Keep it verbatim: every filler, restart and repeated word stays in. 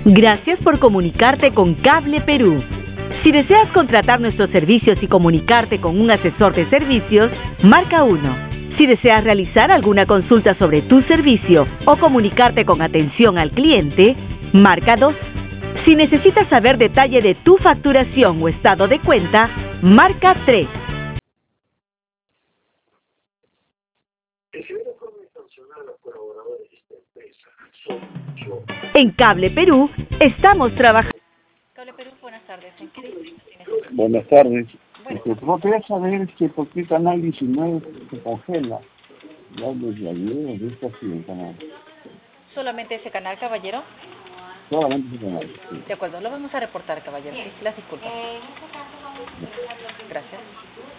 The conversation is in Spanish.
Gracias por comunicarte con Cable Perú. Si deseas contratar nuestros servicios y comunicarte con un asesor de servicios, marca uno. Si deseas realizar alguna consulta sobre tu servicio o comunicarte con atención al cliente, marca dos. Si necesitas saber detalle de tu facturación o estado de cuenta, marca tres. En Cable Perú estamos trabajando. Cable Perú, buenas tardes. ¿En qué distrito tienes? Buenas tardes. Bueno. Este, ¿Vos querés saber este, por qué el canal diecinueve se congela? Ya desde ayer, desde así el canal. ¿Solamente ese canal, caballero? Solamente ese canal, sí. De acuerdo, lo vamos a reportar, caballero. Sí, las disculpas. Gracias.